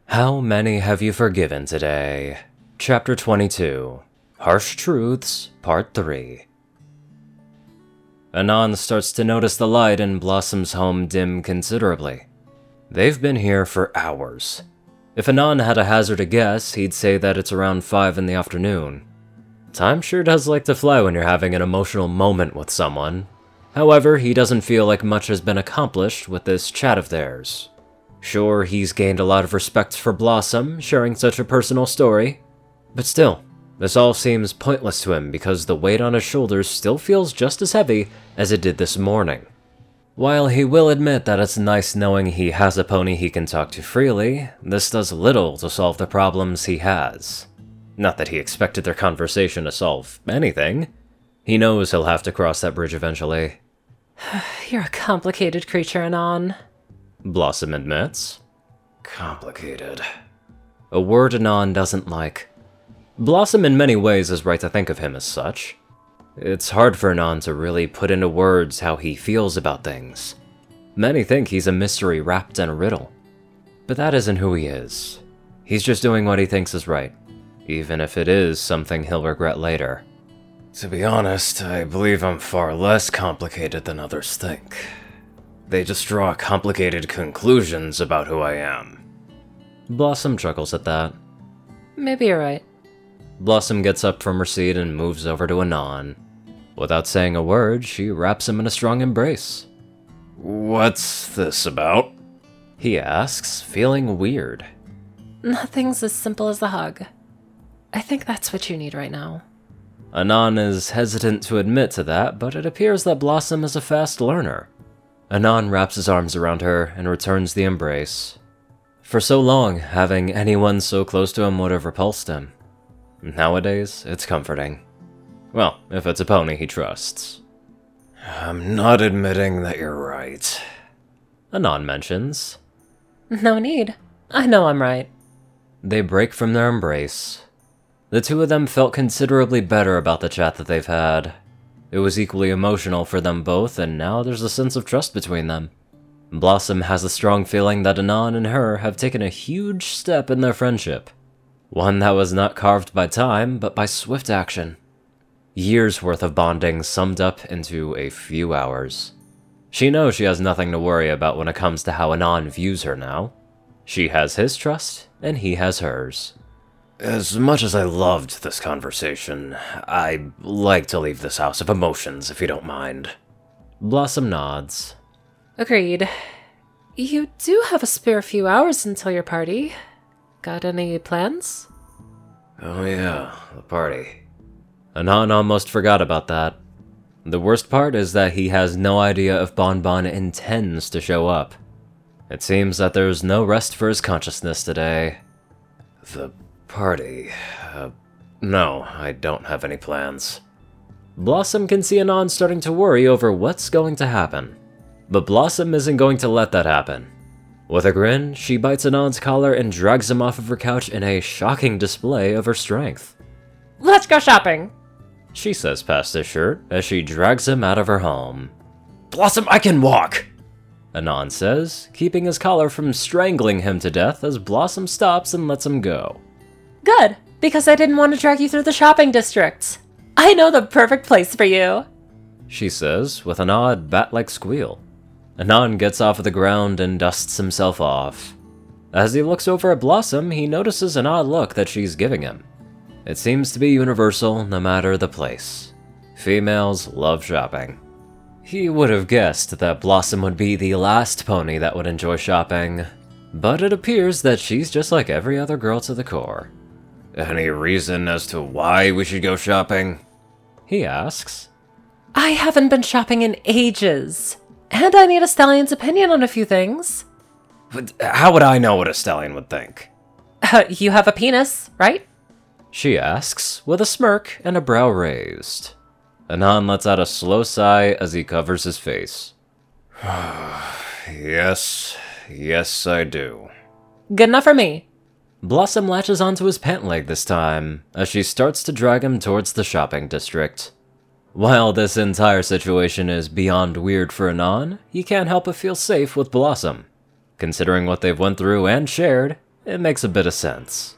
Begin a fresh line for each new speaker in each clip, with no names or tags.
How many have you forgiven today? Chapter 22, Harsh Truths, Part 3. Anon starts to notice the light in Blossom's home dim considerably. They've been here for hours. If Anon had to hazard a guess, he'd say that it's around 5 in the afternoon. Time sure does like to fly when you're having an emotional moment with someone. However, he doesn't feel like much has been accomplished with this chat of theirs. Sure, he's gained a lot of respect for Blossom, sharing such a personal story. But still, this all seems pointless to him because the weight on his shoulders still feels just as heavy as it did this morning. While he will admit that it's nice knowing he has a pony he can talk to freely, this does little to solve the problems he has. Not that he expected their conversation to solve anything. He knows he'll have to cross that bridge eventually.
You're a complicated creature, Anon.
Blossom admits. Complicated. A word Anon doesn't like. Blossom in many ways is right to think of him as such. It's hard for Anon to really put into words how he feels about things. Many think he's a mystery wrapped in a riddle. But that isn't who he is. He's just doing what he thinks is right, even if it is something he'll regret later. To be honest, I believe I'm far less complicated than others think. They just draw complicated conclusions about who I am. Blossom chuckles at that.
Maybe you're right.
Blossom gets up from her seat and moves over to Anon. Without saying a word, she wraps him in a strong embrace. What's this about? He asks, feeling weird.
Nothing's as simple as the hug. I think that's what you need right now.
Anon is hesitant to admit to that, but it appears that Blossom is a fast learner. Anon wraps his arms around her and returns the embrace. For so long, having anyone so close to him would have repulsed him. Nowadays, it's comforting. Well, if it's a pony he trusts. I'm not admitting that you're right, Anon mentions.
No need. I know I'm right.
They break from their embrace. The two of them felt considerably better about the chat that they've had. It was equally emotional for them both, and now there's a sense of trust between them. Blossom has a strong feeling that Anon and her have taken a huge step in their friendship. One that was not carved by time, but by swift action. Years' worth of bonding summed up into a few hours. She knows she has nothing to worry about when it comes to how Anon views her now. She has his trust, and he has hers. As much as I loved this conversation, I'd like to leave this house of emotions if you don't mind. Blossom nods.
Agreed. You do have a spare few hours until your party. Got any plans?
Oh yeah, the party. Anon almost forgot about that. The worst part is that he has no idea if Bonbon intends to show up. It seems that there's no rest for his consciousness today. The party? No, I don't have any plans. Blossom can see Anon starting to worry over what's going to happen. But Blossom isn't going to let that happen. With a grin, she bites Anon's collar and drags him off of her couch in a shocking display of her strength.
Let's go shopping,
she says past his shirt as she drags him out of her home. Blossom, I can walk! Anon says, keeping his collar from strangling him to death as Blossom stops and lets him go.
Good, because I didn't want to drag you through the shopping district. I know the perfect place for you,
she says with an odd bat-like squeal. Anon gets off of the ground and dusts himself off. As he looks over at Blossom, he notices an odd look that she's giving him. It seems to be universal no matter the place. Females love shopping. He would have guessed that Blossom would be the last pony that would enjoy shopping, but it appears that she's just like every other girl to the core. Any reason as to why we should go shopping? He asks.
I haven't been shopping in ages, and I need a stallion's opinion on a few things.
But how would I know what a stallion would think?
You have a penis, right?
She asks, with a smirk and a brow raised. Anon lets out a slow sigh as he covers his face. Yes, I do.
Good enough for me.
Blossom latches onto his pant leg this time, as she starts to drag him towards the shopping district. While this entire situation is beyond weird for Anon, he can't help but feel safe with Blossom. Considering what they've went through and shared, it makes a bit of sense.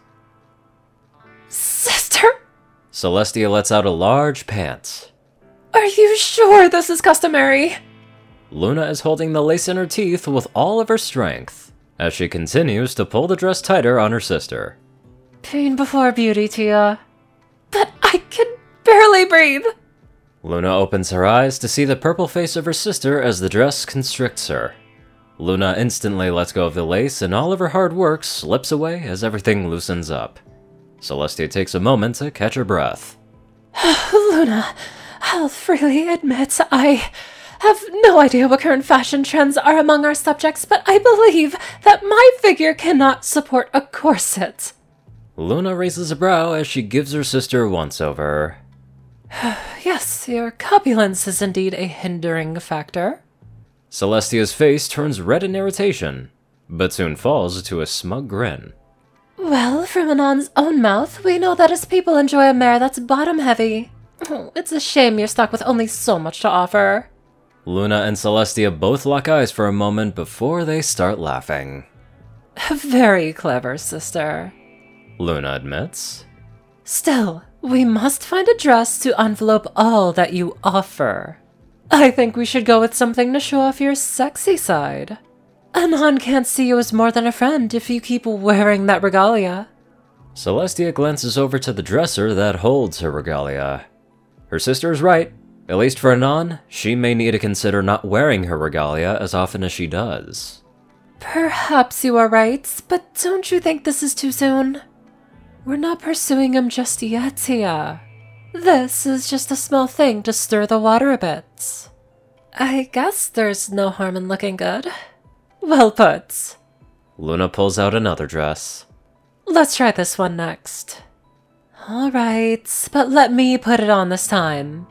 Sister!
Celestia lets out a large pant.
Are you sure this is customary?
Luna is holding the lace in her teeth with all of her strength, as she continues to pull the dress tighter on her sister.
Pain before beauty, Tia. But I can barely breathe.
Luna opens her eyes to see the purple face of her sister as the dress constricts her. Luna instantly lets go of the lace and all of her hard work slips away as everything loosens up. Celestia takes a moment to catch her breath.
Luna, I'll freely admit I have no idea what current fashion trends are among our subjects, but I believe that my figure cannot support a corset.
Luna raises a brow as she gives her sister a once-over.
Yes, your corpulence is indeed a hindering factor.
Celestia's face turns red in irritation, but soon falls to a smug grin.
Well, from Anon's own mouth, we know that his people enjoy a mare that's bottom-heavy. Oh, it's a shame you're stuck with only so much to offer.
Luna and Celestia both lock eyes for a moment before they start laughing.
Very clever, sister.
Luna admits.
Still, we must find a dress to envelope all that you offer. I think we should go with something to show off your sexy side. Anon can't see you as more than a friend if you keep wearing that regalia.
Celestia glances over to the dresser that holds her regalia. Her sister is right. At least for Anon, she may need to consider not wearing her regalia as often as she does.
Perhaps you are right, but don't you think this is too soon? We're not pursuing him just yet, Tia. This is just a small thing to stir the water a bit. I guess there's no harm in looking good. Well put.
Luna pulls out another dress.
Let's try this one next. Alright, but let me put it on this time.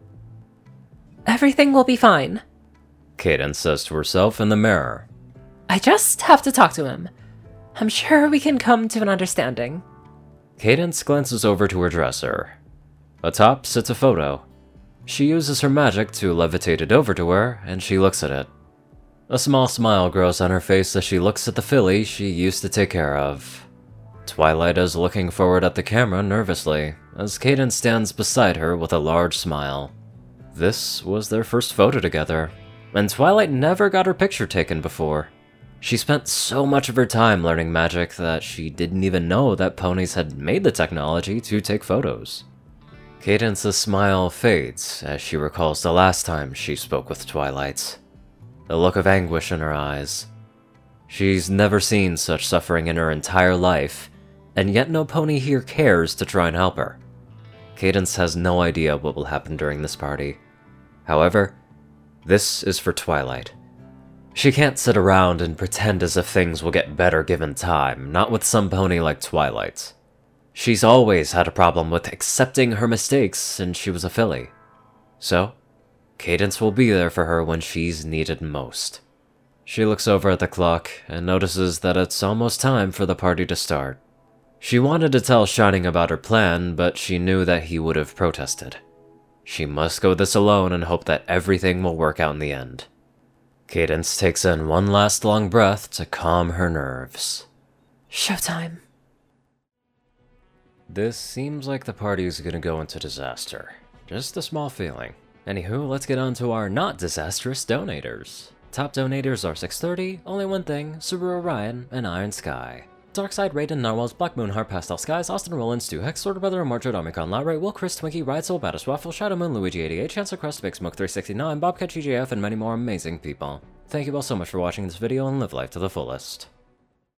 Everything will be fine.
Cadence says to herself in the mirror.
I just have to talk to him. I'm sure we can come to an understanding.
Cadence glances over to her dresser. Atop sits a photo. She uses her magic to levitate it over to her, and she looks at it. A small smile grows on her face as she looks at the filly she used to take care of. Twilight is looking forward at the camera nervously, as Cadence stands beside her with a large smile. This was their first photo together, and Twilight never got her picture taken before. She spent so much of her time learning magic that she didn't even know that ponies had made the technology to take photos. Cadence's smile fades as she recalls the last time she spoke with Twilight. A look of anguish in her eyes. She's never seen such suffering in her entire life, and yet no pony here cares to try and help her. Cadence has no idea what will happen during this party. However, this is for Twilight. She can't sit around and pretend as if things will get better given time, not with some pony like Twilight. She's always had a problem with accepting her mistakes since she was a filly. So, Cadence will be there for her when she's needed most. She looks over at the clock and notices that it's almost time for the party to start. She wanted to tell Shining about her plan, but she knew that he would have protested. She must go this alone and hope that everything will work out in the end. Cadence takes in one last long breath to calm her nerves.
Showtime.
This seems like the party is gonna go into disaster. Just a small feeling. Anywho, let's get on to our not disastrous donators. Top donators are 630, Only One Thing, Subaru Orion, and Iron Sky. Darkside, Raiden, Narwhals, Black Moonheart, Pastel Skies, Austin Rollins, Stu Hex, Sorter Brother, Marjo, Omicron, Lowry, Will, Chris, Twinkie, Ride Soul, Baddest Waffle, Shadow Moon, Luigi88, Chancellor Crust, Big Smoke 369, Bobcat GJF, and many more amazing people. Thank you all so much for watching this video and live life to the fullest.